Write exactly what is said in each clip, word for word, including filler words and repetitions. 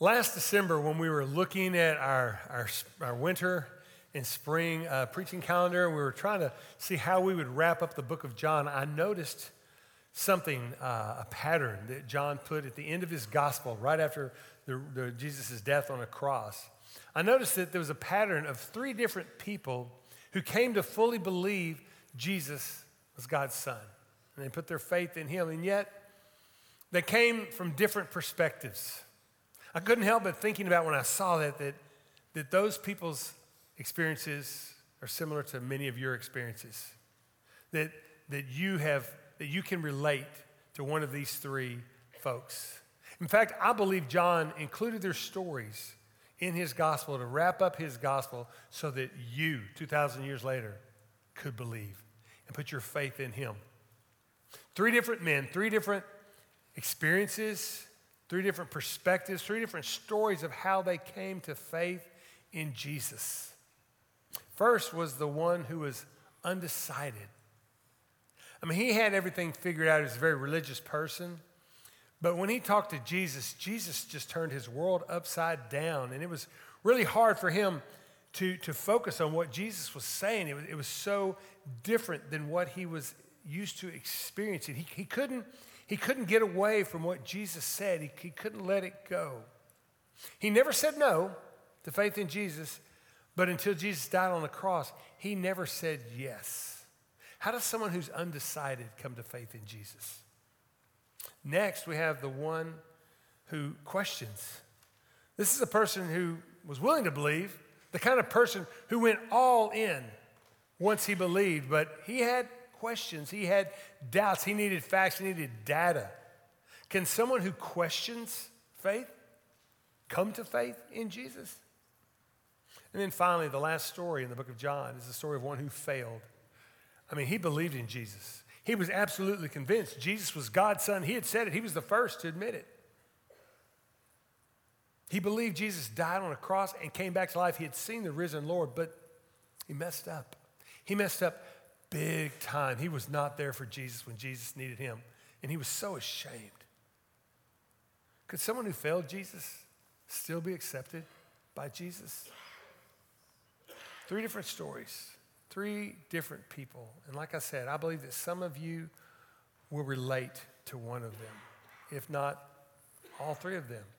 Last December, when we were looking at our, our, our winter and spring uh, preaching calendar, we were trying to see how we would wrap up the book of John. I noticed something, uh, a pattern that John put at the end of his gospel, right after the, the, Jesus' death on a cross. I noticed that there was a pattern of three different people who came to fully believe Jesus was God's son. And they put their faith in him, and yet they came from different perspectives. I couldn't help but thinking about when I saw that, that, that those people's experiences are similar to many of your experiences. That, that you have, that you can relate to one of these three folks. In fact, I believe John included their stories in his gospel to wrap up his gospel so that you, two thousand years later, could believe and put your faith in him. Three different men, three different experiences, three different perspectives, three different stories of how they came to faith in Jesus. First was the one who was undecided. I mean, he had everything figured out. He was a very religious person. But when he talked to Jesus, Jesus just turned his world upside down. And it was really hard for him to, to focus on what Jesus was saying. It was, it was so different than what he was used to experiencing. He, he couldn't He couldn't get away from what Jesus said. He, he couldn't let it go. He never said no to faith in Jesus, but until Jesus died on the cross, he never said yes. How does someone who's undecided come to faith in Jesus? Next, we have the one who questions. This is a person who was willing to believe, the kind of person who went all in once he believed, but he had questions. He had doubts. He needed facts. He needed data. Can someone who questions faith come to faith in Jesus? And then finally, the last story in the book of John is the story of one who failed. I mean, he believed in Jesus. He was absolutely convinced Jesus was God's son. He had said it. He was the first to admit it. He believed Jesus died on a cross and came back to life. He had seen the risen Lord, but he messed up. He messed up big time. He was not there for Jesus when Jesus needed him, and he was so ashamed. Could someone who failed Jesus still be accepted by Jesus? Three different stories, three different people. And like I said, I believe that some of you will relate to one of them, if not all three of them.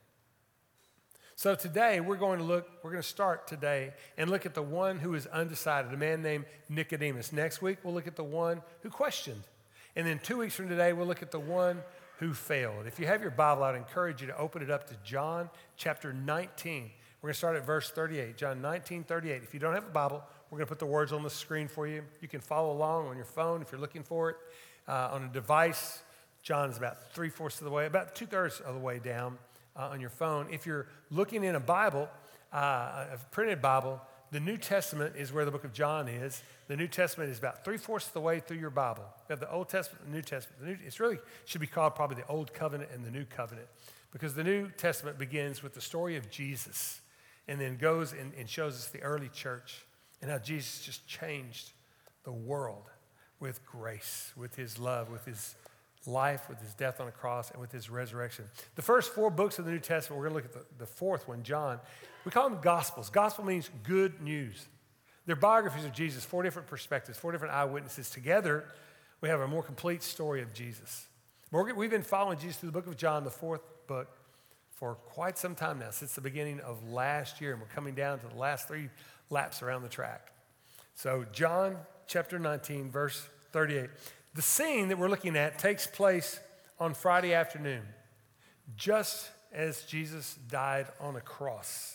So today, we're going to look, we're going to start today and look at the one who is undecided, a man named Nicodemus. Next week, we'll look at the one who questioned. And then two weeks from today, we'll look at the one who failed. If you have your Bible, I'd encourage you to open it up to John chapter nineteen. We're going to start at verse thirty-eight, John nineteen, thirty-eight. If you don't have a Bible, we're going to put the words on the screen for you. You can follow along on your phone if you're looking for it. Uh, on a device, John is about three-fourths of the way, about two-thirds of the way down. Uh, on your phone. If you're looking in a Bible, uh, a printed Bible, the New Testament is where the book of John is. The New Testament is about three-fourths of the way through your Bible. You have the Old Testament and the New Testament. The New, it's really should be called probably the Old Covenant and the New Covenant, because the New Testament begins with the story of Jesus and then goes and, and shows us the early church and how Jesus just changed the world with grace, with his love, with his life, with his death on a cross, and with his resurrection. The first four books of the New Testament, we're going to look at the, the fourth one, John. We call them Gospels. Gospel means good news. They're biographies of Jesus, four different perspectives, four different eyewitnesses. Together, we have a more complete story of Jesus. We're, we've been following Jesus through the book of John, the fourth book, for quite some time now, since the beginning of last year, and we're coming down to the last three laps around the track. So John chapter nineteen, verse thirty-eight. The scene that we're looking at takes place on Friday afternoon, just as Jesus died on a cross.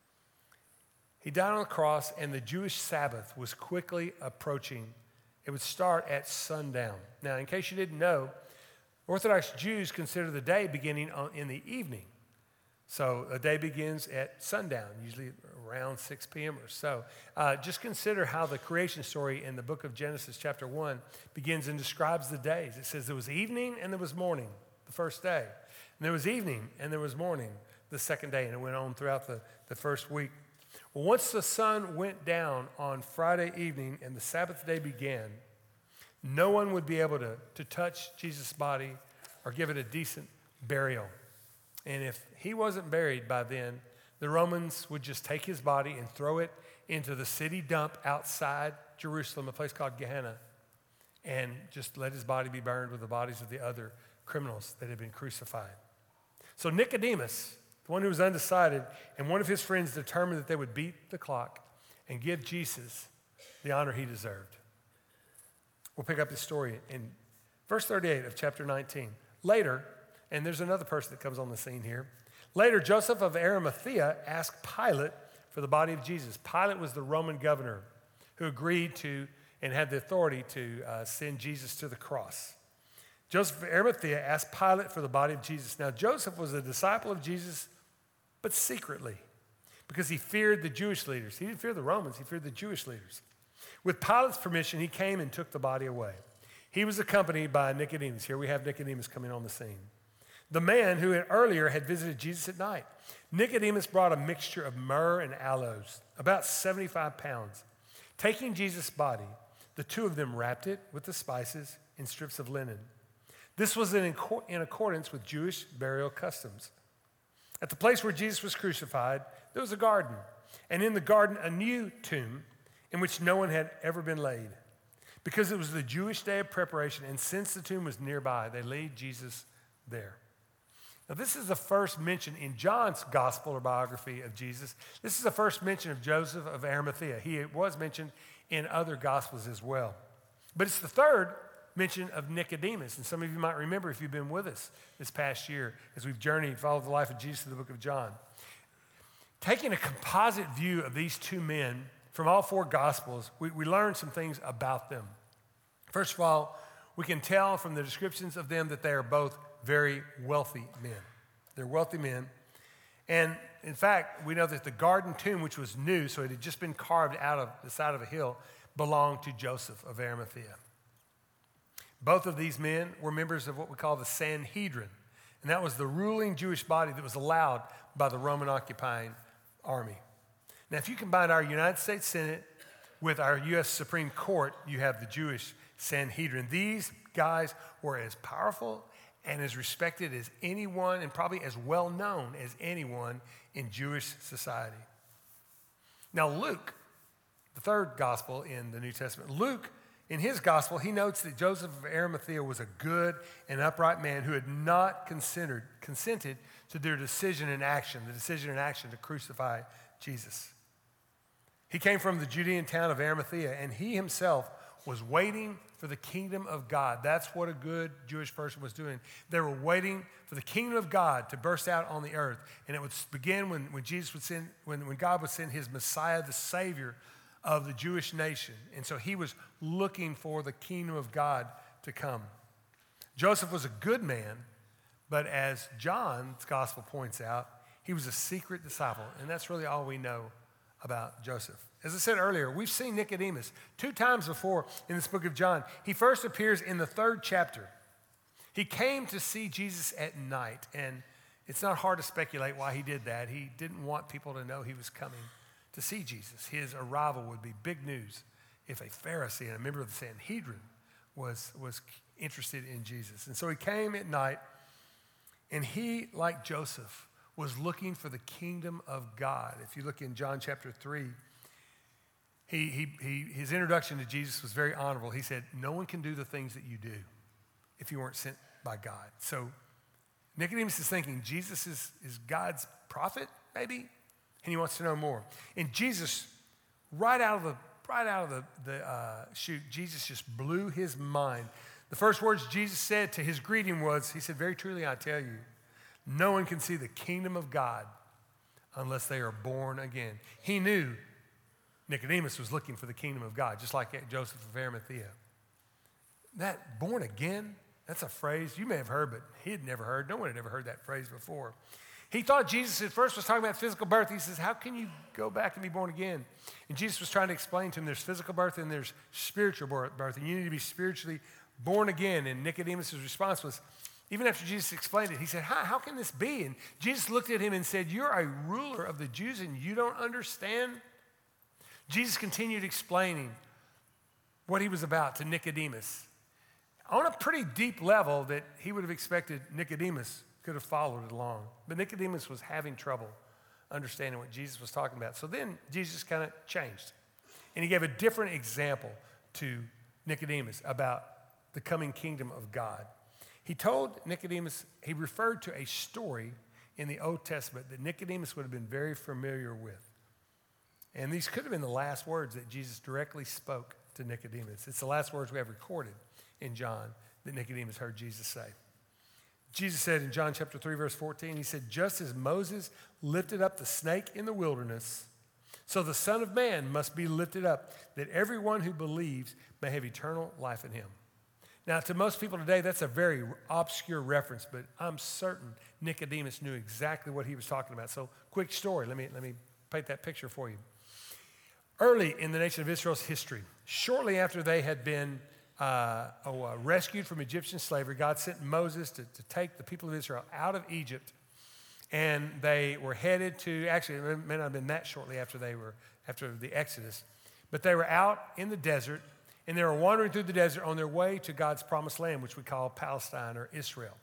He died on a cross, and the Jewish Sabbath was quickly approaching. It would start at sundown. Now, in case you didn't know, Orthodox Jews consider the day beginning on, in the evening. So a day begins at sundown, usually around six p.m. or so. Uh, just consider how the creation story in the book of Genesis chapter one begins and describes the days. It says there was evening and there was morning the first day. And there was evening and there was morning the second day. And it went on throughout the, the first week. Well, once the sun went down on Friday evening and the Sabbath day began, no one would be able to, to touch Jesus' body or give it a decent burial. And if he wasn't buried by then, the Romans would just take his body and throw it into the city dump outside Jerusalem, a place called Gehenna, and just let his body be burned with the bodies of the other criminals that had been crucified. So Nicodemus, the one who was undecided, and one of his friends determined that they would beat the clock and give Jesus the honor he deserved. We'll pick up this story in verse thirty-eight of chapter nineteen. Later, and there's another person that comes on the scene here. Later, Joseph of Arimathea asked Pilate for the body of Jesus. Pilate was the Roman governor who agreed to and had the authority to uh, send Jesus to the cross. Joseph of Arimathea asked Pilate for the body of Jesus. Now, Joseph was a disciple of Jesus, but secretly, because he feared the Jewish leaders. He didn't fear the Romans, he feared the Jewish leaders. With Pilate's permission, he came and took the body away. He was accompanied by Nicodemus. Here we have Nicodemus coming on the scene. The man who had earlier had visited Jesus at night. Nicodemus brought a mixture of myrrh and aloes, about seventy-five pounds. Taking Jesus' body, the two of them wrapped it with the spices in strips of linen. This was in, in accordance with Jewish burial customs. At the place where Jesus was crucified, there was a garden, and in the garden a new tomb in which no one had ever been laid. Because it was the Jewish day of preparation, and since the tomb was nearby, they laid Jesus there. Now, this is the first mention in John's gospel or biography of Jesus. This is the first mention of Joseph of Arimathea. He was mentioned in other gospels as well. But it's the third mention of Nicodemus. And some of you might remember if you've been with us this past year as we've journeyed, followed the life of Jesus through the book of John. Taking a composite view of these two men from all four gospels, we, we learn some things about them. First of all, we can tell from the descriptions of them that they are both very wealthy men. They're wealthy men. And in fact, we know that the garden tomb, which was new, so it had just been carved out of the side of a hill, belonged to Joseph of Arimathea. Both of these men were members of what we call the Sanhedrin, and that was the ruling Jewish body that was allowed by the Roman occupying army. Now, if you combine our United States Senate with our U S Supreme Court, you have the Jewish Sanhedrin. These guys were as powerful and as respected as anyone, and probably as well known as anyone in Jewish society. Now, Luke, the third gospel in the New Testament, Luke, in his gospel, he notes that Joseph of Arimathea was a good and upright man who had not considered, consented to their decision and action, the decision and action to crucify Jesus. He came from the Judean town of Arimathea, and he himself was waiting for the kingdom of God. That's what a good Jewish person was doing. They were waiting for the kingdom of God to burst out on the earth. And it would begin when, when Jesus would send, when, when God would send his Messiah, the Savior of the Jewish nation. And so he was looking for the kingdom of God to come. Joseph was a good man, but as John's gospel points out, he was a secret disciple. And that's really all we know about Joseph. As I said earlier, we've seen Nicodemus two times before in this book of John. He first appears in the third chapter. He came to see Jesus at night, and it's not hard to speculate why he did that. He didn't want people to know he was coming to see Jesus. His arrival would be big news if a Pharisee and a member of the Sanhedrin was, was interested in Jesus. And so he came at night, and he, like Joseph, was looking for the kingdom of God. If you look in John chapter three, He, he, he, his introduction to Jesus was very honorable. He said, no one can do the things that you do if you weren't sent by God. So Nicodemus is thinking Jesus is, is God's prophet, maybe? And he wants to know more. And Jesus, right out of the, right out of the, the uh, chute, Jesus just blew his mind. The first words Jesus said to his greeting was, he said, very truly I tell you, no one can see the kingdom of God unless they are born again. He knew Nicodemus was looking for the kingdom of God, just like Joseph of Arimathea. That born again, that's a phrase you may have heard, but he had never heard. No one had ever heard that phrase before. He thought Jesus at first was talking about physical birth. He says, how can you go back and be born again? And Jesus was trying to explain to him there's physical birth and there's spiritual birth, and you need to be spiritually born again. And Nicodemus' response was, even after Jesus explained it, he said, how, how can this be? And Jesus looked at him and said, you're a ruler of the Jews and you don't understand? Jesus continued explaining what he was about to Nicodemus on a pretty deep level that he would have expected Nicodemus could have followed it along. But Nicodemus was having trouble understanding what Jesus was talking about. So then Jesus kind of changed. And he gave a different example to Nicodemus about the coming kingdom of God. He told Nicodemus, he referred to a story in the Old Testament that Nicodemus would have been very familiar with. And these could have been the last words that Jesus directly spoke to Nicodemus. It's the last words we have recorded in John that Nicodemus heard Jesus say. Jesus said in John chapter three, verse fourteen, he said, just as Moses lifted up the snake in the wilderness, so the Son of Man must be lifted up, that everyone who believes may have eternal life in him. Now, to most people today, that's a very obscure reference, but I'm certain Nicodemus knew exactly what he was talking about. So, quick story. Let me, let me paint that picture for you. Early in the nation of Israel's history, shortly after they had been uh, oh, uh, rescued from Egyptian slavery, God sent Moses to, to take the people of Israel out of Egypt, and they were headed to, actually, it may not have been that shortly after they were, after the Exodus, but they were out in the desert, and they were wandering through the desert on their way to God's promised land, which we call Palestine or Israel.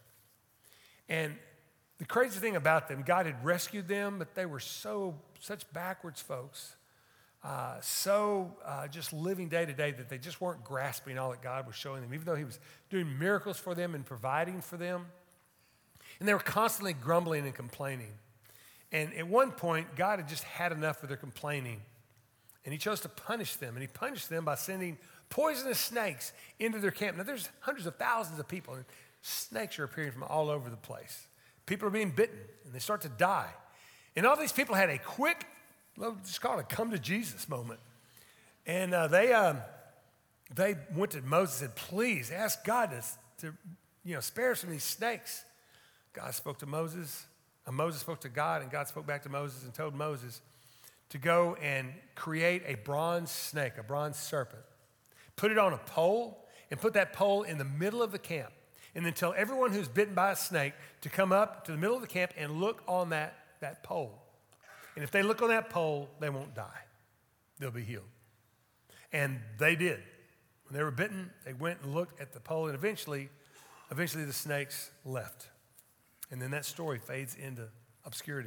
And the crazy thing about them, God had rescued them, but they were so, such backwards folks, uh, so uh, just living day to day that they just weren't grasping all that God was showing them, even though he was doing miracles for them and providing for them. And they were constantly grumbling and complaining. And at one point, God had just had enough of their complaining. And he chose to punish them. And he punished them by sending poisonous snakes into their camp. Now, there's hundreds of thousands of people, and snakes are appearing from all over the place. People are being bitten, and they start to die. And all these people had a quick, let's just call it a come to Jesus moment. And uh, they um, they went to Moses and said, please ask God to, to you know, spare us from these snakes. God spoke to Moses, uh, Moses spoke to God, and God spoke back to Moses and told Moses to go and create a bronze snake, a bronze serpent. Put it on a pole, and put that pole in the middle of the camp. And then tell everyone who's bitten by a snake to come up to the middle of the camp and look on that, that pole. And if they look on that pole, they won't die. They'll be healed. And they did. When they were bitten, they went and looked at the pole, and eventually, eventually the snakes left. And then that story fades into obscurity.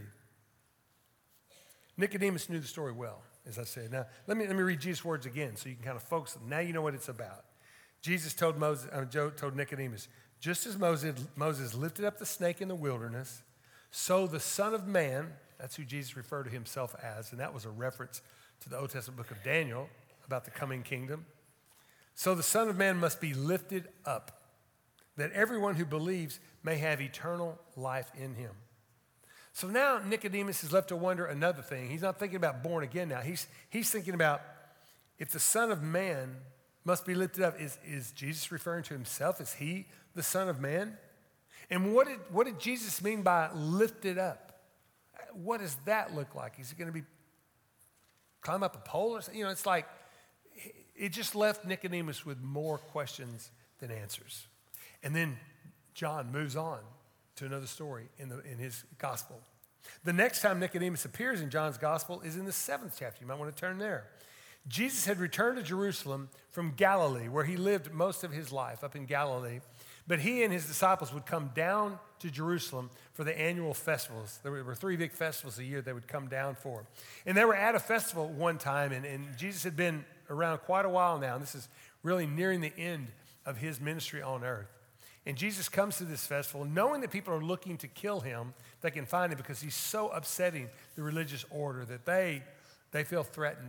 Nicodemus knew the story well, as I said. Now, let me, let me read Jesus' words again so you can kind of focus. Now you know what it's about. Jesus told Moses, uh, Joe told Nicodemus, just as Moses, Moses lifted up the snake in the wilderness, so the Son of Man, that's who Jesus referred to himself as, and that was a reference to the Old Testament book of Daniel about the coming kingdom. So the Son of Man must be lifted up, that everyone who believes may have eternal life in him. So now Nicodemus is left to wonder another thing. He's not thinking about born again now. He's, he's thinking about if the Son of Man must be lifted up, is, is Jesus referring to himself? Is he the Son of Man? And what did, what did Jesus mean by lifted up? What does that look like? Is he going to be climb up a pole or something? You know, it's like, it just left Nicodemus with more questions than answers. And then John moves on to another story in, the, in his gospel. The next time Nicodemus appears in John's gospel is in the seventh chapter. You might want to turn there. Jesus had returned to Jerusalem from Galilee, where he lived most of his life, up in Galilee. But he and his disciples would come down to Jerusalem for the annual festivals. There were three big festivals a year they would come down for. And they were at a festival one time, and, and Jesus had been around quite a while now. And this is really nearing the end of his ministry on earth. And Jesus comes to this festival knowing that people are looking to kill him. They can find him because he's so upsetting the religious order that they, they feel threatened.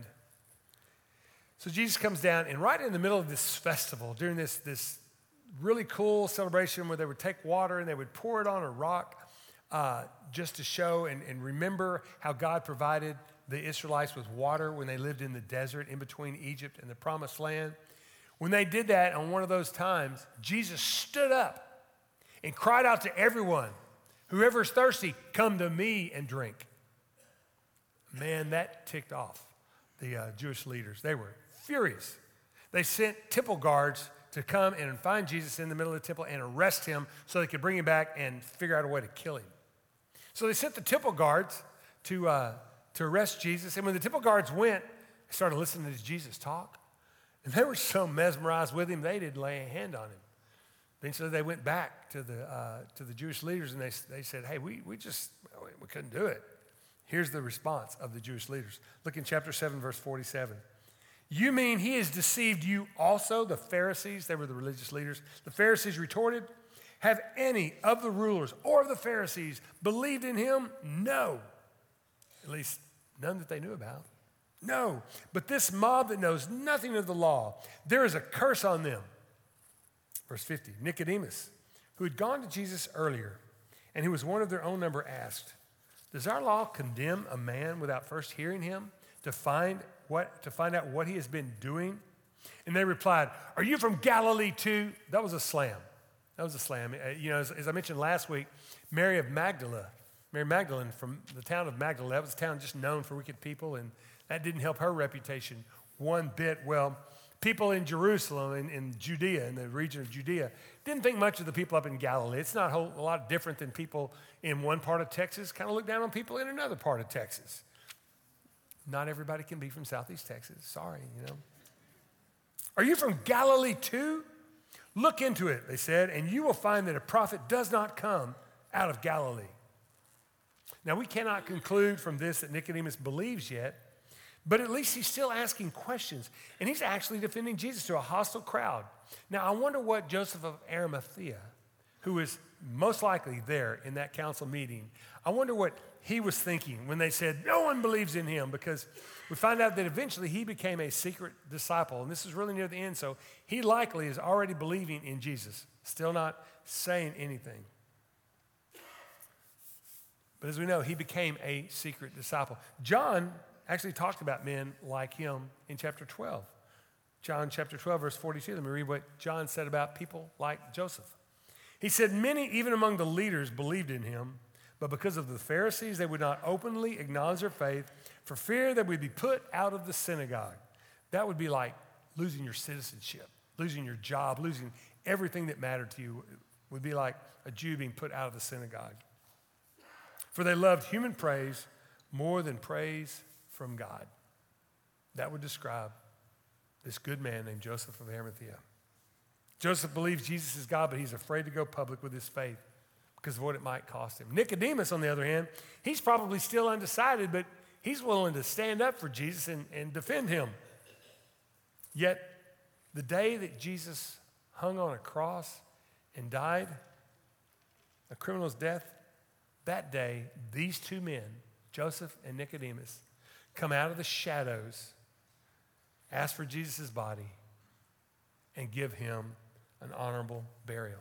So Jesus comes down, and right in the middle of this festival, during this, this really cool celebration where they would take water and they would pour it on a rock uh, just to show and, and remember how God provided the Israelites with water when they lived in the desert in between Egypt and the promised land. When they did that on one of those times, Jesus stood up and cried out to everyone, whoever is thirsty, come to me and drink. Man, that ticked off the uh, Jewish leaders. They were furious. They sent temple guards to come and find Jesus in the middle of the temple and arrest him so they could bring him back and figure out a way to kill him. So they sent the temple guards to, uh, to arrest Jesus. And when the temple guards went, they started listening to Jesus talk. And they were so mesmerized with him, they didn't lay a hand on him. Eventually they went back to the, uh, to the Jewish leaders and they, they said, hey, we, we just, we couldn't do it. Here's the response of the Jewish leaders. Look in chapter seven, verse forty-seven. You mean he has deceived you also, the Pharisees? They were the religious leaders. The Pharisees retorted, have any of the rulers or of the Pharisees believed in him? No. At least none that they knew about. No. But this mob that knows nothing of the law, there is a curse on them. Verse fifty, Nicodemus, who had gone to Jesus earlier, and who was one of their own number, asked, does our law condemn a man without first hearing him to find what to find out what he has been doing? And they replied, are you from Galilee too? That was a slam. That was a slam. Uh, you know, as, as I mentioned last week, Mary of Magdala, Mary Magdalene from the town of Magdala, that was a town just known for wicked people, and that didn't help her reputation one bit. Well, people in Jerusalem, in, in Judea, in the region of Judea, didn't think much of the people up in Galilee. It's not a, whole, a lot different than people in one part of Texas kind of look down on people in another part of Texas. Not everybody can be from Southeast Texas. Sorry, you know. Are you from Galilee too? Look into it, they said, and you will find that a prophet does not come out of Galilee. Now, we cannot conclude from this that Nicodemus believes yet, but at least he's still asking questions, and he's actually defending Jesus to a hostile crowd. Now, I wonder what Joseph of Arimathea, who is most likely there in that council meeting, I wonder what he was thinking when they said, no one believes in him, because we find out that eventually he became a secret disciple, and this is really near the end, so he likely is already believing in Jesus, still not saying anything. But as we know, he became a secret disciple. John actually talked about men like him in chapter twelve. John chapter twelve, verse forty-two. Let me read what John said about people like Joseph. He said, many, even among the leaders, believed in him, but because of the Pharisees, they would not openly acknowledge their faith for fear they would be put out of the synagogue. That would be like losing your citizenship, losing your job, losing everything that mattered to you. It would be like a Jew being put out of the synagogue. For they loved human praise more than praise from God. That would describe this good man named Joseph of Arimathea. Joseph believes Jesus is God, but he's afraid to go public with his faith because of what it might cost him. Nicodemus, on the other hand, he's probably still undecided, but he's willing to stand up for Jesus and, and defend him. Yet, the day that Jesus hung on a cross and died, a criminal's death, that day, these two men, Joseph and Nicodemus, come out of the shadows, ask for Jesus' body, and give him an honorable burial.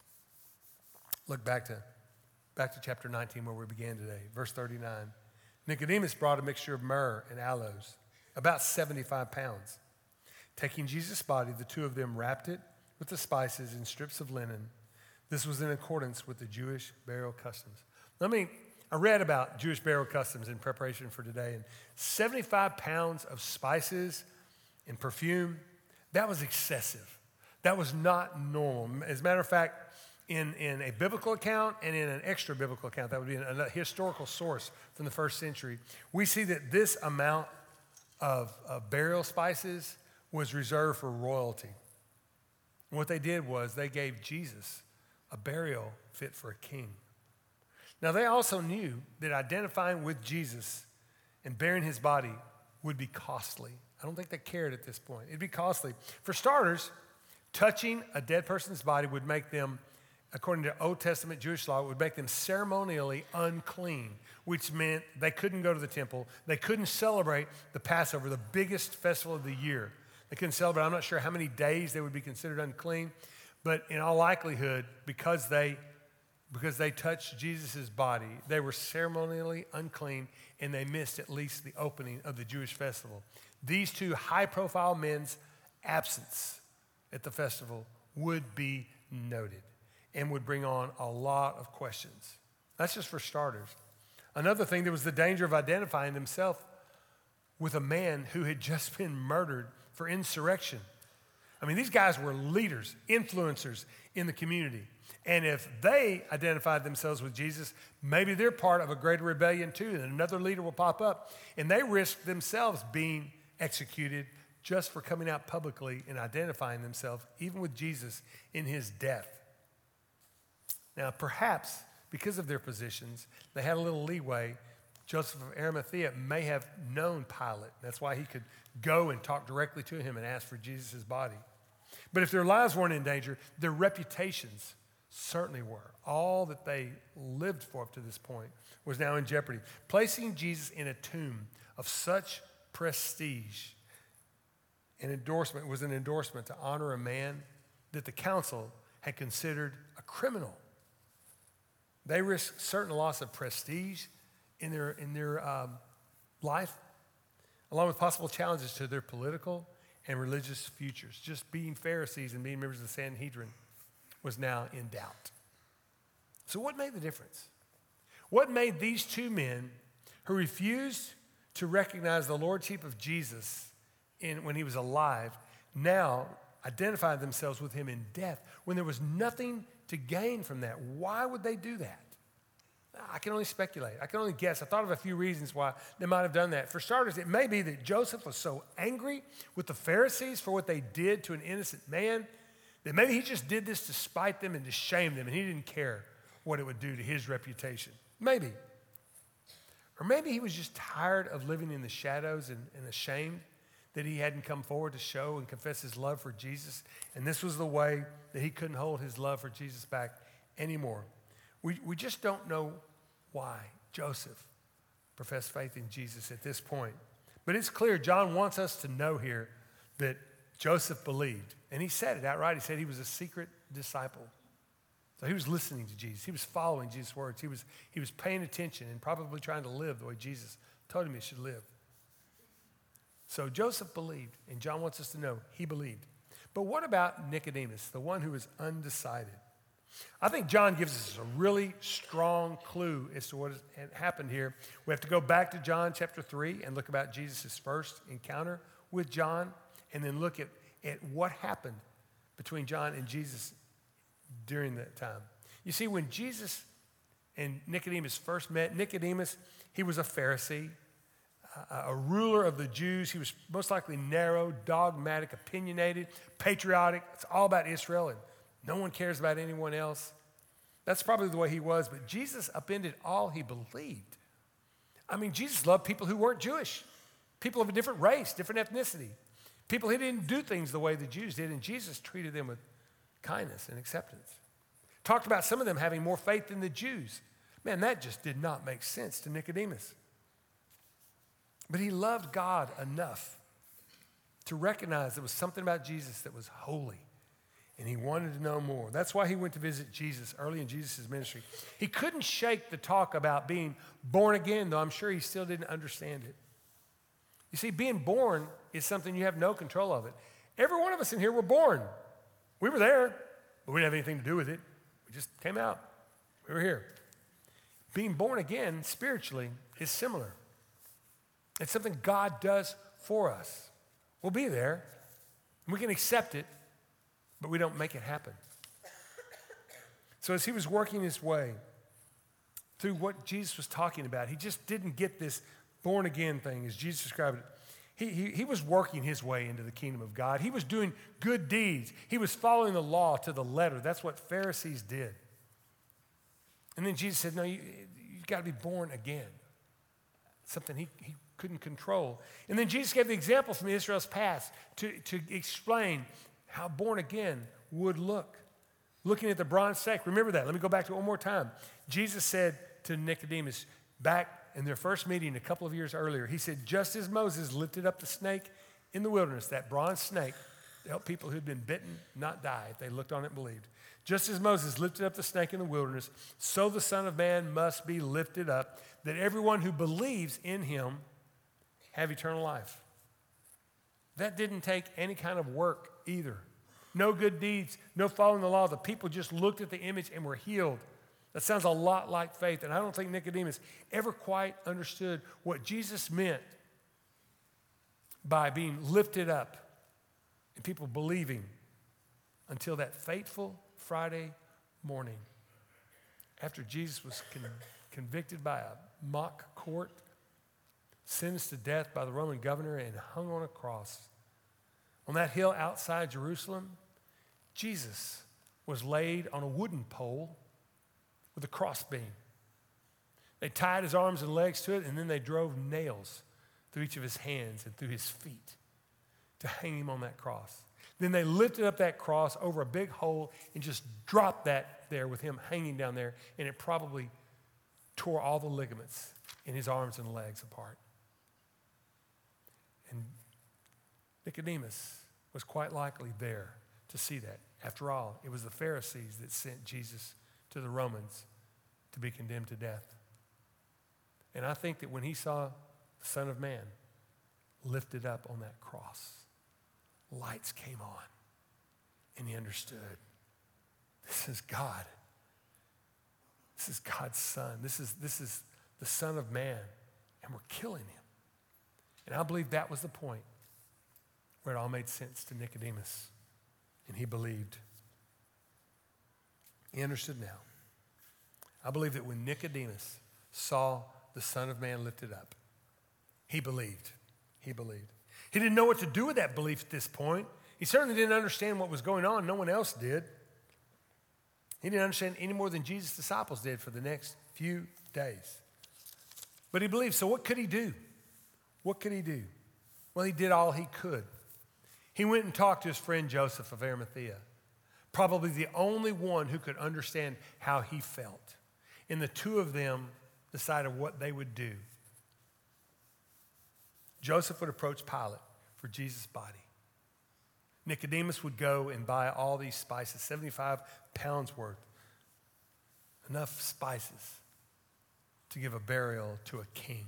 Look back to, back to chapter nineteen where we began today, verse thirty-nine. Nicodemus brought a mixture of myrrh and aloes, about seventy-five pounds. Taking Jesus' body, the two of them wrapped it with the spices in strips of linen. This was in accordance with the Jewish burial customs. Let me, I read about Jewish burial customs in preparation for today, and seventy-five pounds of spices and perfume, that was excessive. That was not normal. As a matter of fact, in, in a biblical account and in an extra biblical account, that would be a historical source from the first century, we see that this amount of, of burial spices was reserved for royalty. And what they did was they gave Jesus a burial fit for a king. Now, they also knew that identifying with Jesus and bearing his body would be costly. I don't think they cared at this point. It'd be costly. For starters, touching a dead person's body would make them, according to Old Testament Jewish law, it would make them ceremonially unclean, which meant they couldn't go to the temple. They couldn't celebrate the Passover, the biggest festival of the year. They couldn't celebrate. I'm not sure how many days they would be considered unclean, but in all likelihood, because they because they touched Jesus' body, they were ceremonially unclean, and they missed at least the opening of the Jewish festival. These two high-profile men's absence at the festival would be noted and would bring on a lot of questions. That's just for starters. Another thing, there was the danger of identifying himself with a man who had just been murdered for insurrection. I mean, these guys were leaders, influencers in the community. And if they identified themselves with Jesus, maybe they're part of a greater rebellion too, and another leader will pop up. And they risk themselves being executed just for coming out publicly and identifying themselves, even with Jesus in his death. Now, perhaps because of their positions, they had a little leeway. Joseph of Arimathea may have known Pilate. That's why he could go and talk directly to him and ask for Jesus' body. But if their lives weren't in danger, their reputations certainly were. All that they lived for up to this point was now in jeopardy. Placing Jesus in a tomb of such prestige and endorsement was an endorsement to honor a man that the council had considered a criminal. They risked certain loss of prestige in their, in their um, life, along with possible challenges to their political and religious futures. Just being Pharisees and being members of the Sanhedrin was now in doubt. So what made the difference? What made these two men who refused to recognize the lordship of Jesus in, when he was alive now identify themselves with him in death when there was nothing to gain from that? Why would they do that? I can only speculate. I can only guess. I thought of a few reasons why they might have done that. For starters, it may be that Joseph was so angry with the Pharisees for what they did to an innocent man that maybe he just did this to spite them and to shame them, and he didn't care what it would do to his reputation. Maybe. Or maybe he was just tired of living in the shadows and, and ashamed that he hadn't come forward to show and confess his love for Jesus, and this was the way that he couldn't hold his love for Jesus back anymore. We, we just don't know why Joseph professed faith in Jesus at this point. But it's clear John wants us to know here that Joseph believed. And he said it outright. He said he was a secret disciple. So he was listening to Jesus. He was following Jesus' words. He was, he was paying attention and probably trying to live the way Jesus told him he should live. So Joseph believed, and John wants us to know he believed. But what about Nicodemus, the one who was undecided? I think John gives us a really strong clue as to what had happened here. We have to go back to John chapter three and look about Jesus' first encounter with John, and then look at, at what happened between John and Jesus during that time. You see, when Jesus and Nicodemus first met, Nicodemus, he was a Pharisee, a, a ruler of the Jews. He was most likely narrow, dogmatic, opinionated, patriotic. It's all about Israel, and no one cares about anyone else. That's probably the way he was, but Jesus upended all he believed. I mean, Jesus loved people who weren't Jewish, people of a different race, different ethnicity, people who didn't do things the way the Jews did, and Jesus treated them with kindness and acceptance. Talked about some of them having more faith than the Jews. Man, that just did not make sense to Nicodemus. But he loved God enough to recognize there was something about Jesus that was holy, and he wanted to know more. That's why he went to visit Jesus early in Jesus' ministry. He couldn't shake the talk about being born again, though I'm sure he still didn't understand it. You see, being born is something you have no control of it. Every one of us in here were born. We were there, but we didn't have anything to do with it. We just came out. We were here. Being born again spiritually is similar. It's something God does for us. We'll be there, and we can accept it, but we don't make it happen. So as he was working his way through what Jesus was talking about, he just didn't get this born again thing, as Jesus described it. He, he, he was working his way into the kingdom of God. He was doing good deeds. He was following the law to the letter. That's what Pharisees did. And then Jesus said, no, you, you've got to be born again. Something he, he couldn't control. And then Jesus gave the example from Israel's past to, to explain how born again would look. Looking at the bronze snake. Remember that. Let me go back to it one more time. Jesus said to Nicodemus back in their first meeting a couple of years earlier, he said, just as Moses lifted up the snake in the wilderness, that bronze snake, to help people who'd been bitten not die if they looked on it and believed. Just as Moses lifted up the snake in the wilderness, so the Son of Man must be lifted up, that everyone who believes in him have eternal life. That didn't take any kind of work either. No good deeds, no following the law. The people just looked at the image and were healed. That sounds a lot like faith, and I don't think Nicodemus ever quite understood what Jesus meant by being lifted up and people believing until that fateful Friday morning after Jesus was con- convicted by a mock court, sentenced to death by the Roman governor, and hung on a cross On that hill outside Jerusalem, Jesus was laid on a wooden pole with a crossbeam. They tied his arms and legs to it, and then they drove nails through each of his hands and through his feet to hang him on that cross. Then they lifted up that cross over a big hole and just dropped that there with him hanging down there, and it probably tore all the ligaments in his arms and legs apart. And Nicodemus was quite likely there to see that. After all, it was the Pharisees that sent Jesus to the Romans to be condemned to death. And I think that when he saw the Son of Man lifted up on that cross, lights came on, and he understood, this is God. This is God's Son. This is, this is the Son of Man, and we're killing him. And I believe that was the point where it all made sense to Nicodemus, and he believed. He understood now. I believe that when Nicodemus saw the Son of Man lifted up, he believed. He believed. He didn't know what to do with that belief at this point. He certainly didn't understand what was going on. No one else did. He didn't understand any more than Jesus' disciples did for the next few days. But he believed. So what could he do? What could he do? Well, he did all he could. He went and talked to his friend Joseph of Arimathea, probably the only one who could understand how he felt. And the two of them decided what they would do. Joseph would approach Pilate for Jesus' body. Nicodemus would go and buy all these spices, seventy-five pounds worth, enough spices to give a burial to a king.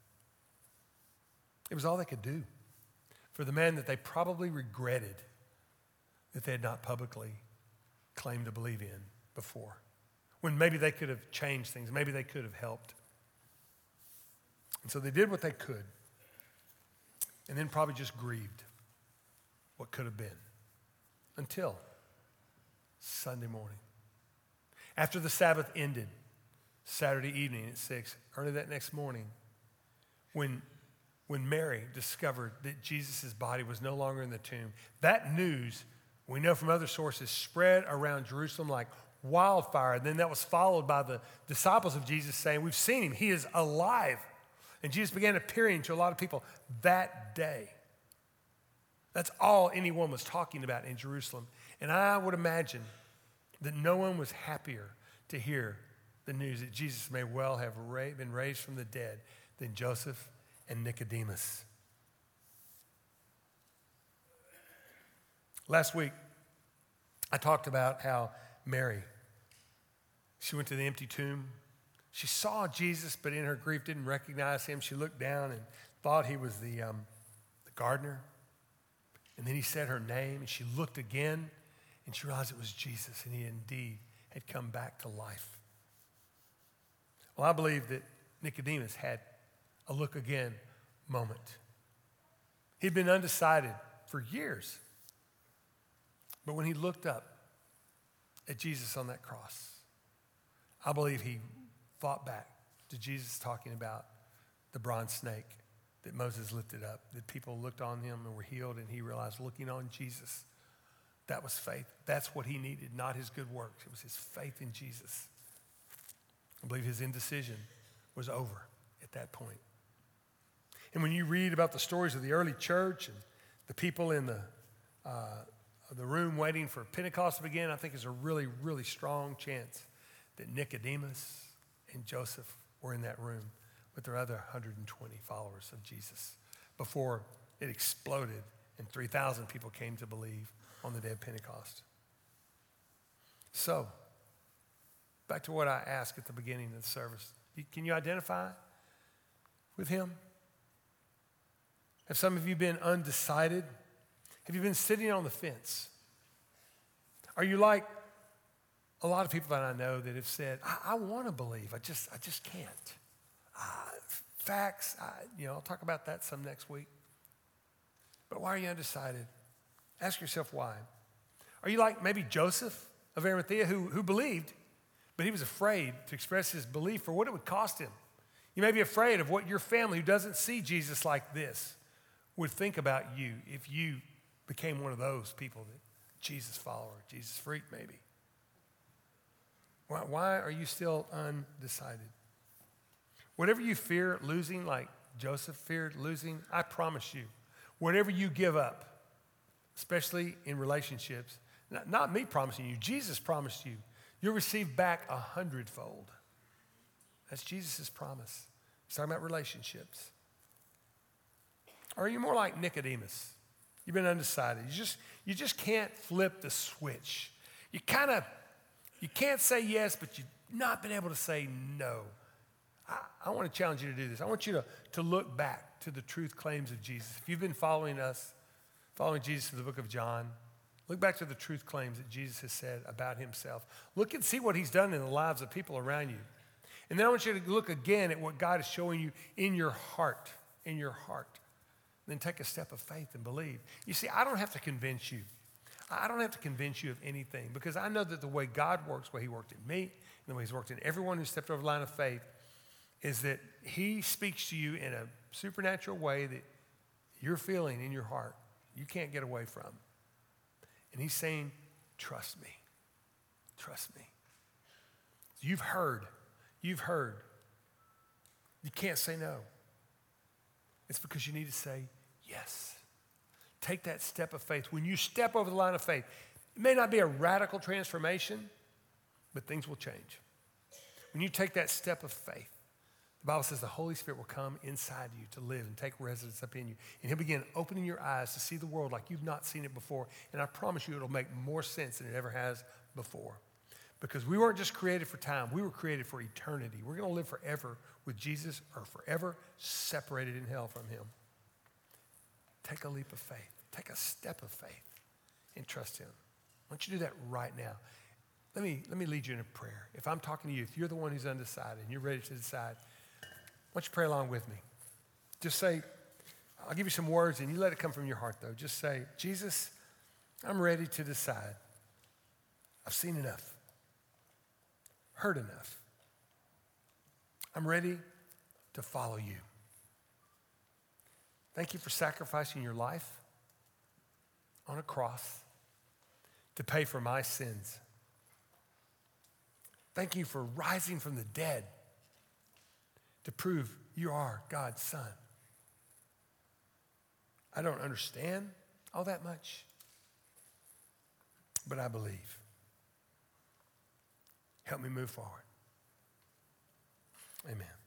It was all they could do for the man that they probably regretted that they had not publicly claimed to believe in before, when maybe they could have changed things, maybe they could have helped. And so they did what they could, and then probably just grieved what could have been until Sunday morning. After the Sabbath ended, Saturday evening at six, early that next morning, when, when Mary discovered that Jesus' body was no longer in the tomb, that news, we know from other sources, spread around Jerusalem like wildfire. And then that was followed by the disciples of Jesus saying, we've seen him, he is alive. And Jesus began appearing to a lot of people that day. That's all anyone was talking about in Jerusalem. And I would imagine that no one was happier to hear the news that Jesus may well have been raised from the dead than Joseph and Nicodemus. Last week, I talked about how Mary, she went to the empty tomb. She saw Jesus, but in her grief didn't recognize him. She looked down and thought he was the, um, the gardener. And then he said her name, and she looked again, and she realized it was Jesus, and he indeed had come back to life. Well, I believe that Nicodemus had a look again moment. He'd been undecided for years. But when he looked up at Jesus on that cross, I believe he thought back to Jesus talking about the bronze snake that Moses lifted up, that people looked on him and were healed, and he realized looking on Jesus, that was faith. That's what he needed, not his good works. It was his faith in Jesus. I believe his indecision was over at that point. And when you read about the stories of the early church and the people in the, uh, the room waiting for Pentecost to begin, I think there's a really, really strong chance that Nicodemus and Joseph were in that room with their other one hundred twenty followers of Jesus before it exploded and three thousand people came to believe on the day of Pentecost. So, back to what I asked at the beginning of the service. Can you identify with him? Have some of you been undecided? Have you been sitting on the fence? Are you like a lot of people that I know that have said, I, I want to believe, I just, I just can't. Uh, facts, I, you know, I'll talk about that some next week. But why are you undecided? Ask yourself why. Are you like maybe Joseph of Arimathea who, who believed, but he was afraid to express his belief for what it would cost him? You may be afraid of what your family who doesn't see Jesus like this would think about you if you became one of those people, that Jesus follower, Jesus freak maybe. Why, why are you still undecided? Whatever you fear losing, like Joseph feared losing, I promise you, whatever you give up, especially in relationships, not, not me promising you, Jesus promised you, you'll receive back a hundredfold. That's Jesus' promise. He's talking about relationships. Or are you more like Nicodemus? You've been undecided. You just, you just can't flip the switch. You kind of, you can't say yes, but you've not been able to say no. I, I want to challenge you to do this. I want you to, to look back to the truth claims of Jesus. If you've been following us, following Jesus through the book of John, look back to the truth claims that Jesus has said about himself. Look and see what he's done in the lives of people around you. And then I want you to look again at what God is showing you in your heart, in your heart. Then take a step of faith and believe. You see, I don't have to convince you. I don't have to convince you of anything, because I know that the way God works, the way he worked in me, and the way he's worked in everyone who stepped over the line of faith, is that he speaks to you in a supernatural way that you're feeling in your heart. You can't get away from. And he's saying, trust me. Trust me. You've heard. You've heard. You can't say no. It's because you need to say yes. Take that step of faith. When you step over the line of faith, it may not be a radical transformation, but things will change. When you take that step of faith, the Bible says the Holy Spirit will come inside you to live and take residence up in you. And he'll begin opening your eyes to see the world like you've not seen it before. And I promise you it'll make more sense than it ever has before. Because we weren't just created for time. We were created for eternity. We're going to live forever with Jesus, or forever separated in hell from him. Take a leap of faith. Take a step of faith and trust him. Why don't you do that right now? Let me, let me lead you in a prayer. If I'm talking to you, if you're the one who's undecided and you're ready to decide, why don't you pray along with me? Just say, I'll give you some words and you let it come from your heart though. Just say, Jesus, I'm ready to decide. I've seen enough. Heard enough. I'm ready to follow you. Thank you for sacrificing your life on a cross to pay for my sins. Thank you for rising from the dead to prove you are God's son. I don't understand all that much, but I believe. Help me move forward. Amen.